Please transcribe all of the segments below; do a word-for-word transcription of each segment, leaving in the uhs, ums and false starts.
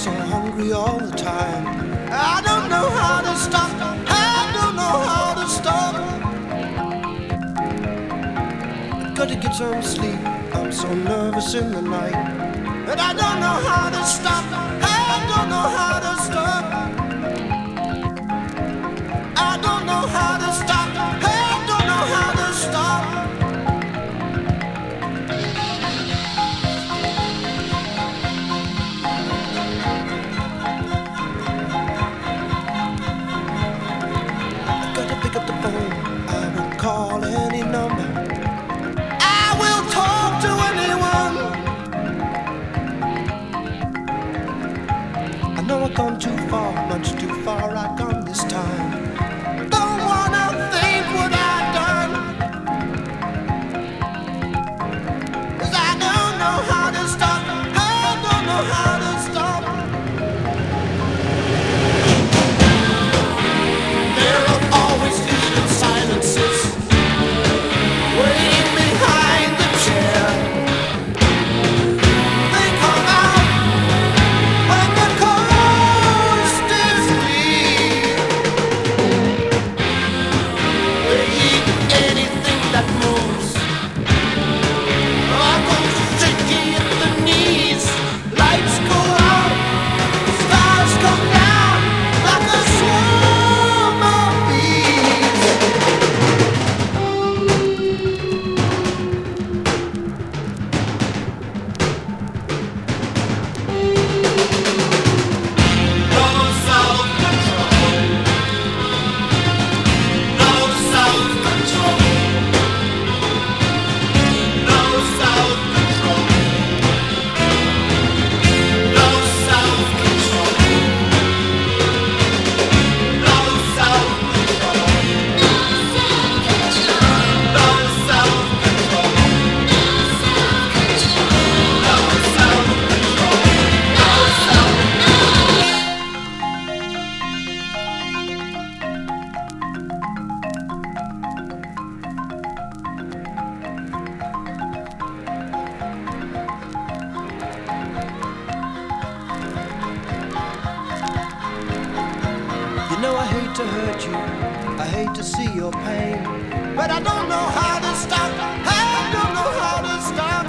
so hungry all the time. I don't know how to stop. I don't know how to stop. I've got to get some sleep. I'm so nervous in the night. And I don't know how to stop. I don't know how to stop. I don't know how to stop. I don't know how to stop. Pick up the phone, I will call any number. I will talk to anyone. I know I've gone too far, much too far I've gone this time. Don't wanna think what I've done, 'cause I don't know how to stop. I don't know how to stop. There are always little silences waiting behind the chair. They come out when the coast is clear. They eat anything that moves. I'm going shaky at the knees. Lights go out, stars come down like a swarm of bees. No self-control. No self-control. No self-control. No self-control. No self-control. No self-control. No self-control. You know I hate to hurt you, I hate to see your pain, but I don't know how to stop. I don't know how to stop.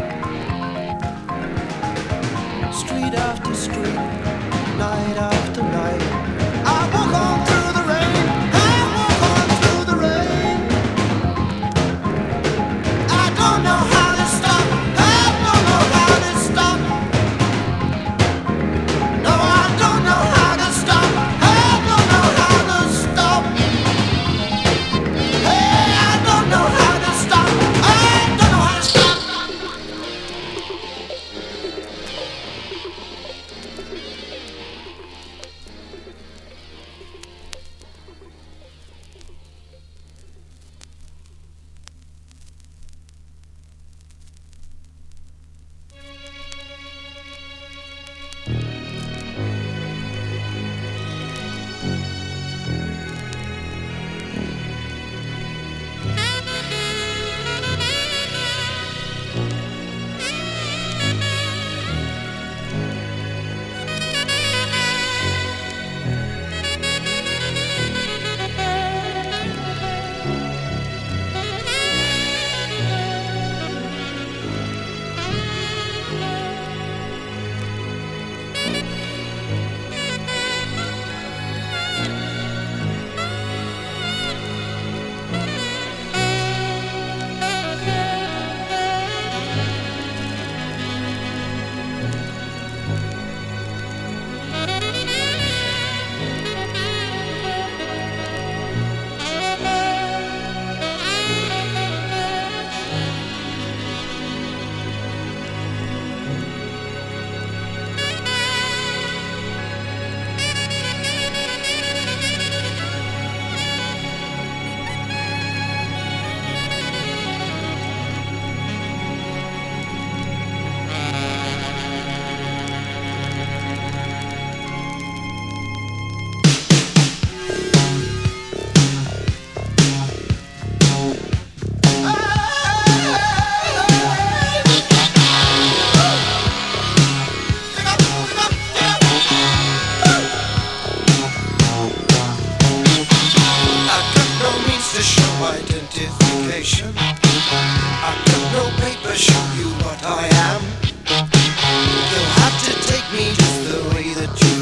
Street after street, night after night, I walk on through the rain. I walk on through the rain. I don't know how to stop. I don't know how to stop. No, I don't know how to stop. I don't know how to stop. Hey, I don't know how to stop.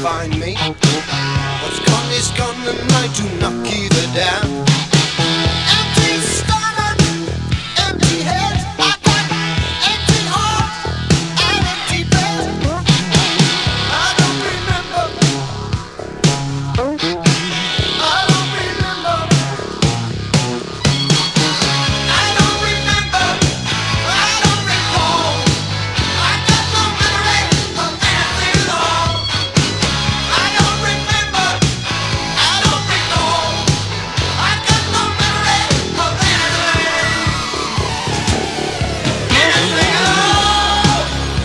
find me. What's gone is gone and I do not give a damn. Empty stomach, empty head, I got empty heart and empty bed. I don't remember, I don't remember, I don't remember, I don't recall. I got no memory of anything at all. I don't remember, I don't recall. I got no memory of anything, anything at all.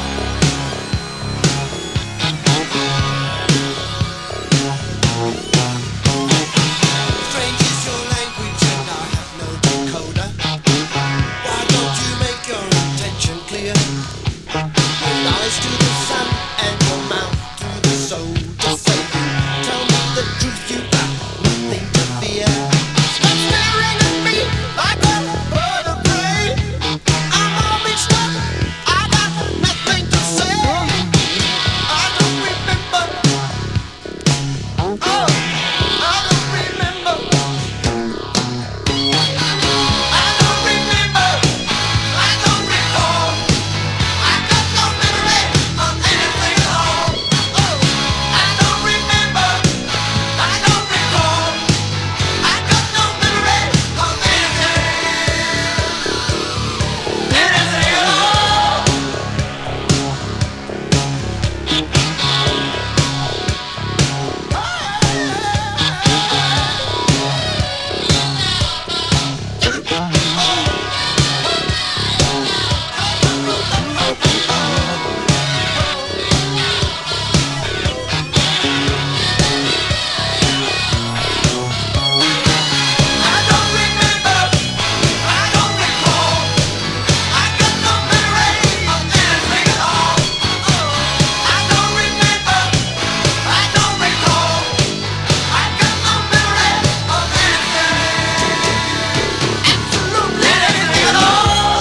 Strange is your language and I have no decoder. Why don't you make your intention clear? Your eyes to the sun and your mouth to the soul. Just say you tell me the truth, you got nothing to fear. Stop staring at me like a bird of prey. I'm all mixed up, I got nothing to say. I don't remember, oh, I don't remember, I don't remember, I don't recall. I got no memory of anything at all. Oh, I don't remember, I don't recall. I got no memory of anything, anything at all. I don't remember, I don't recall. I got no memory of anything at all. Oh, I don't remember, I don't recall. I got no memory of anything, absolutely anything at all.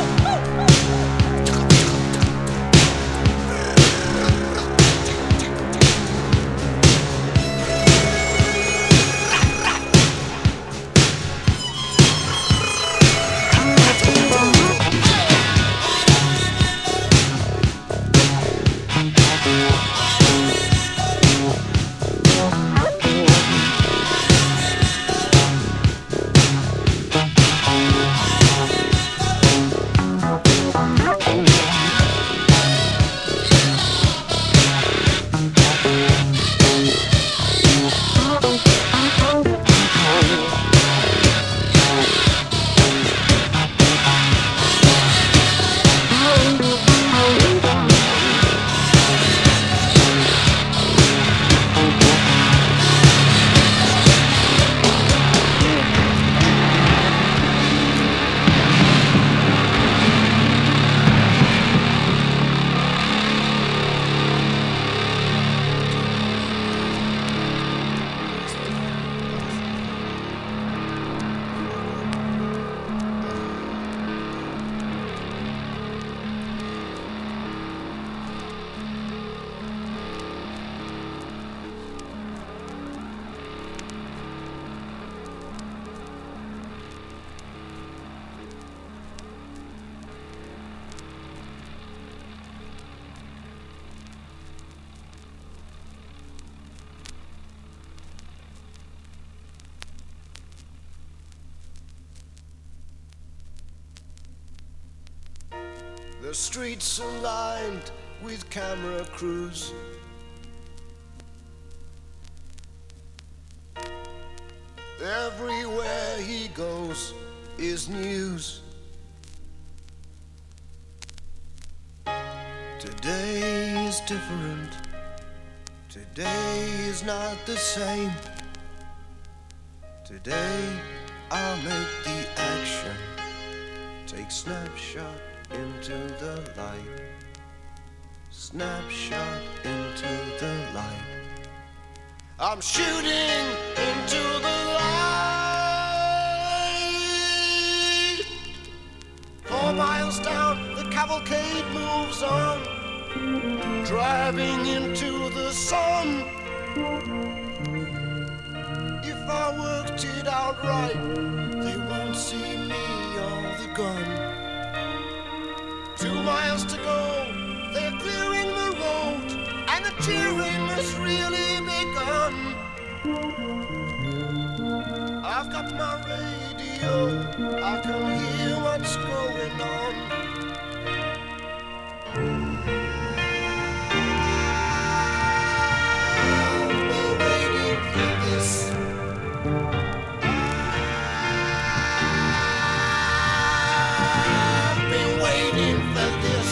The streets are lined with camera crews. Everywhere he goes is news. Today is different. Today is not the same. Today I'll make the action. Take snapshot into the light. Snapshot into the light. I'm shooting into the light. Four miles down, the cavalcade moves on, driving into the sun. done. If I worked it out right, they won't see me or the gun. Two miles to go, they're clearing the road, and the cheering has really begun. I've got my radio, I can hear what's going on. I've been waiting for this. I've been waiting for this.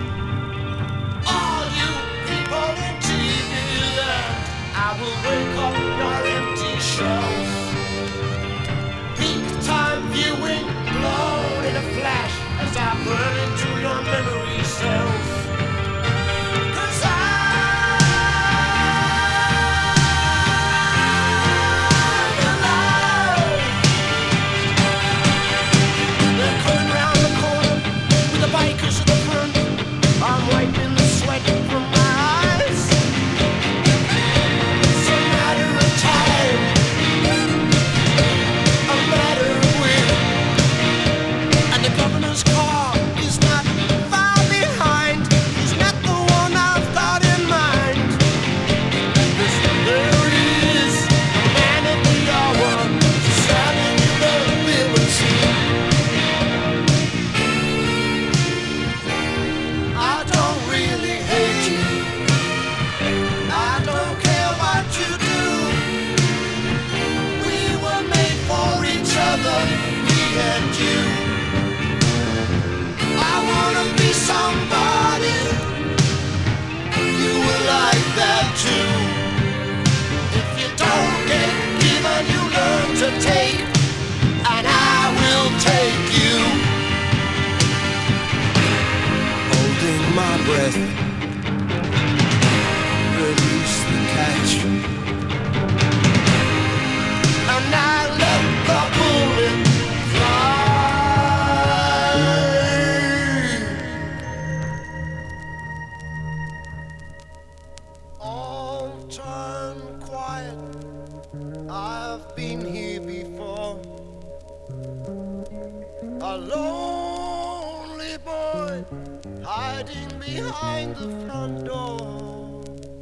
All you people in T V land, I will wake up your empty shells. Peak time viewing, blown in a flash as I burn into your memory cells. 'Cause I'm alive. They're coming round the corner with the bikers at the front. I'm wiping the sweat from my eyes. It's a matter of time, a matter of when. And the governor's car is not far behind. He's not the one I've got in mind. Listen, there he is, the man of the hour, standing in the limousine. I don't really hate you. I don't care what you do. We were made for each other, me and you. I wanna be somebody. You will like that too. If you don't get given, you learn to take, and I will take you. Holding my breath, release the catch, and I let the bullet fly. All turn quiet, I've been here before. A lonely boy hiding behind the front door.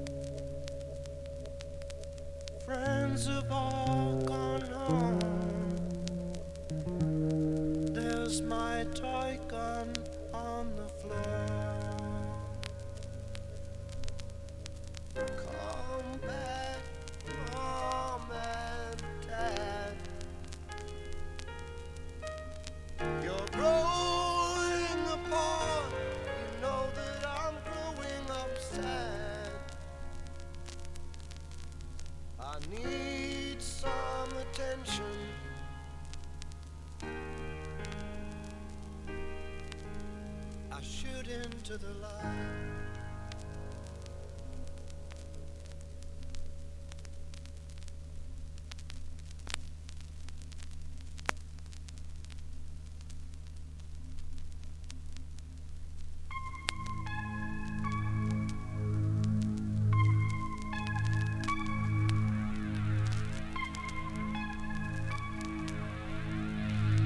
Friends have all gone home. There's my toy gun on the floor. Come back, Mom and Dad. You're growing apart. You know that I'm growing up sad. I need some attention. I shoot into the light.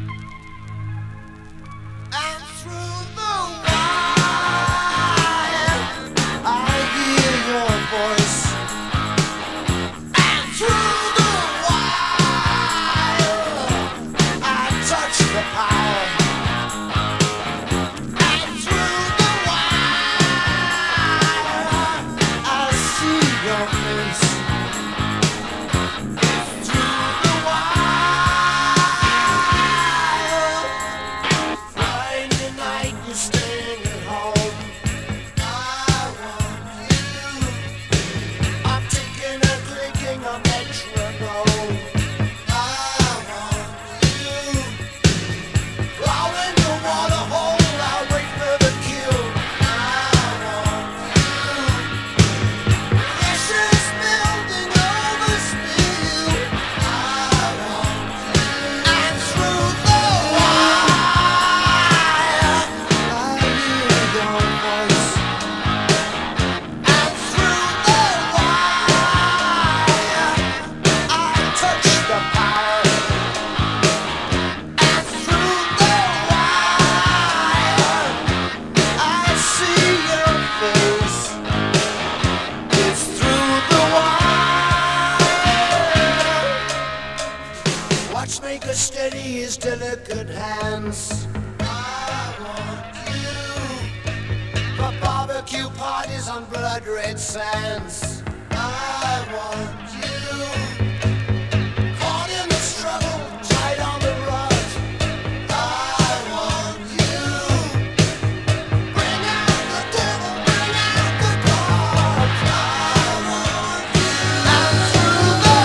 And through the wire her steady his delicate hands. I want you for barbecue parties on blood red sands. I want you caught in the struggle, tight on the rod. I want you bring out the devil, bring out the God. I want you and through the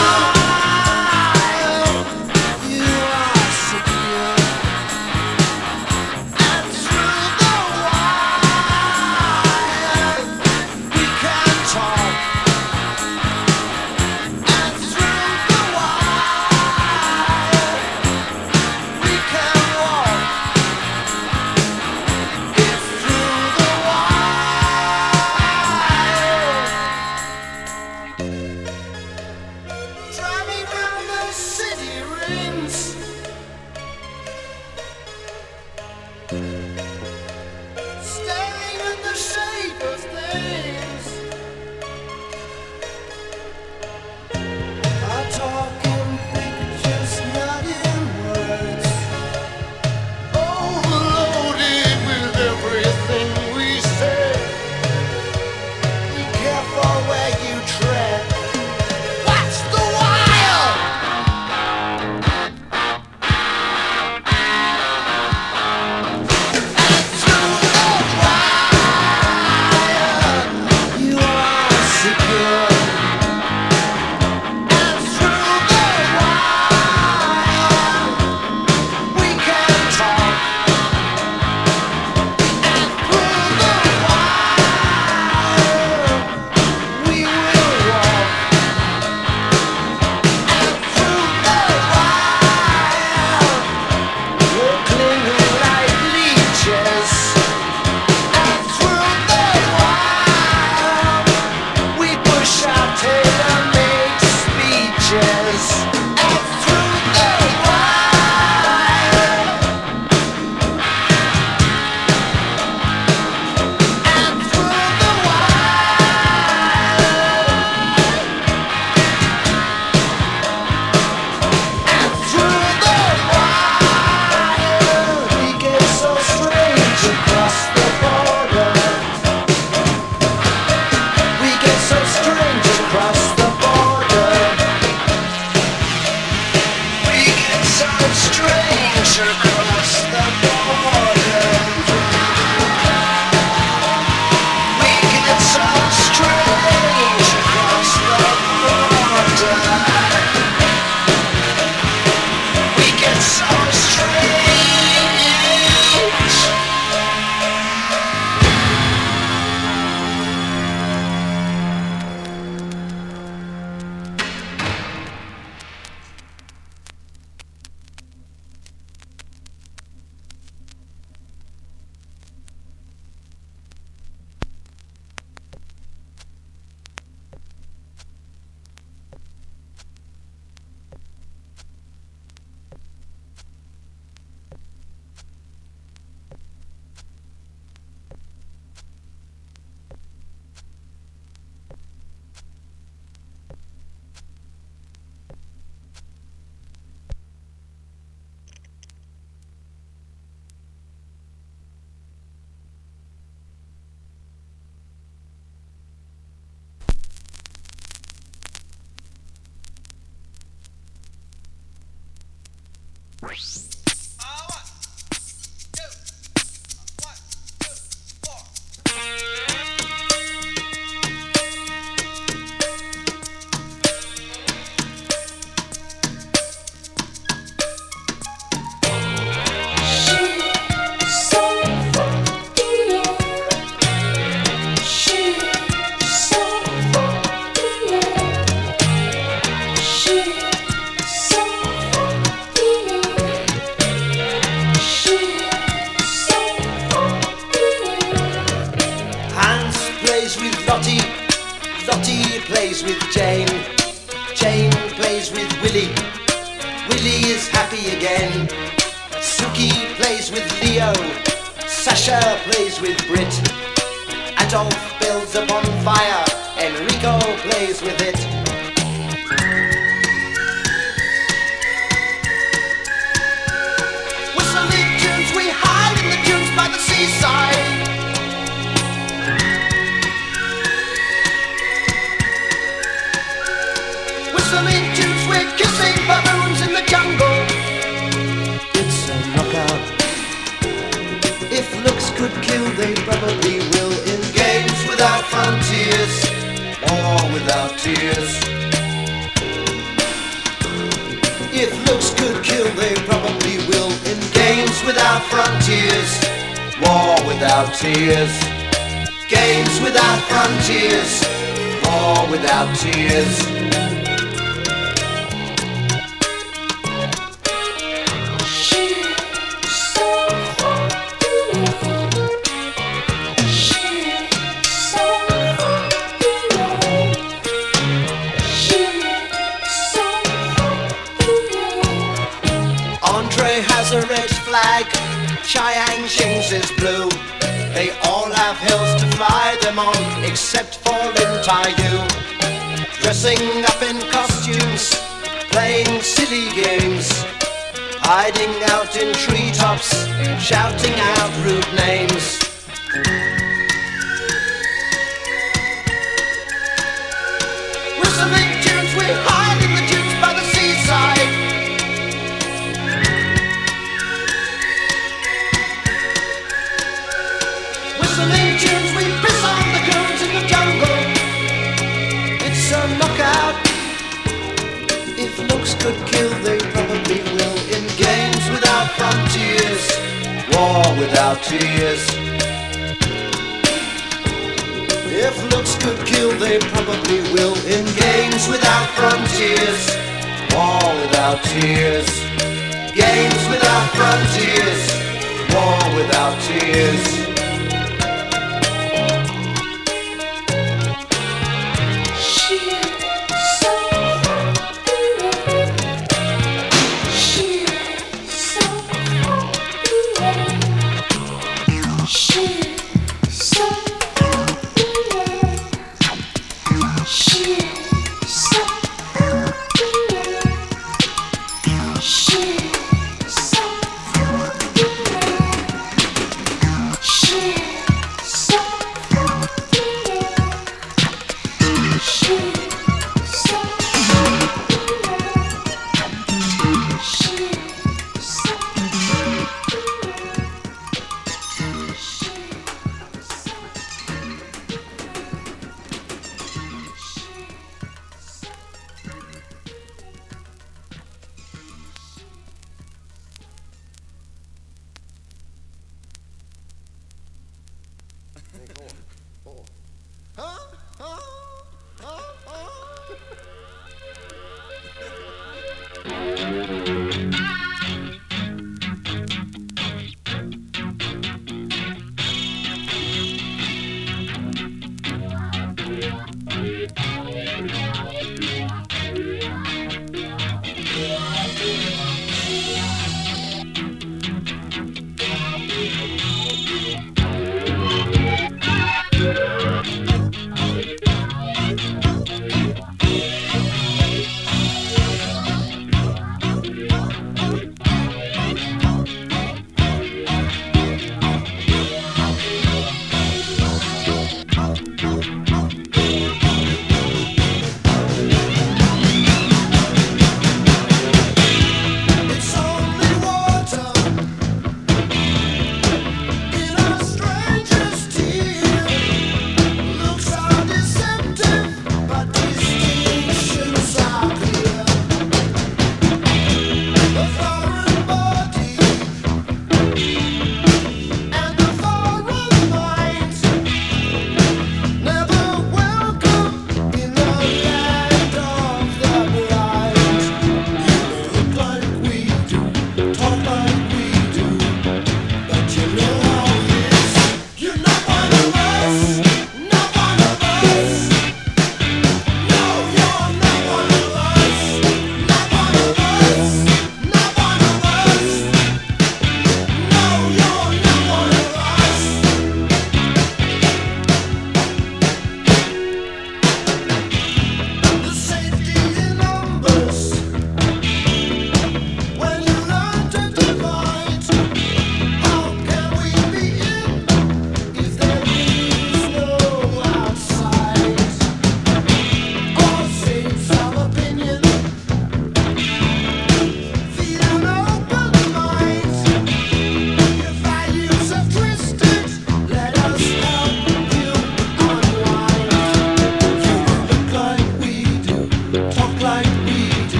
wild you are secure. And through the wild we can talk. And through the wild we can walk. It's through the wild. Driving round the city rings, staring at the shape of things. I talk in pictures, not in words. Overloaded with everything we say. Be careful where you tread. Watch the wild. And through the wild, you are secure. And through the wild, we can talk. And through the wild, we will walk. And through the wild, we'll cling like leeches. And through the wild, we push our tailor-made speeches. And through the wild, and through the wild, and through the wild, we get so strange across the border. We get so strange across the border. We get so strange across the border. We get so strange across the border. We get so strange. plays with Jane, Jane plays with Willie, Willie is happy again. Suki plays with Leo, Sasha plays with Brit, Adolf builds a bonfire, Enrico plays with it. Whistling tunes, we're kissing baboons in the jungle. It's a knockout. If looks could kill, they probably will. In games without frontiers, war without tears. If looks could kill, they probably will. In games without frontiers, war without tears. Games without frontiers, war without tears. Has a red flag, Chiang-Shing's is blue. They all have hills to fly them on, except for Lin Tai-yu. Dressing up in costumes, playing silly games, hiding out in treetops, shouting out rude names. Whistling tunes, we hide in the dunes by the seaside. Whistling tunes, we piss on the coons in the jungle. It's a knockout. If looks could kill, they probably will. In games without frontiers, war without tears. If looks could kill, they probably will. In games without frontiers, war without tears. Games without frontiers, war without tears. Shit.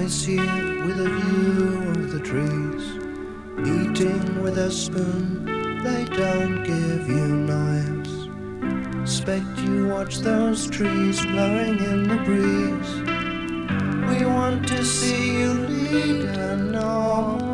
nice here with a view of the trees. Eating with a spoon, they don't give you knives. Expect you watch those trees blowing in the breeze. We want to see you lead a normal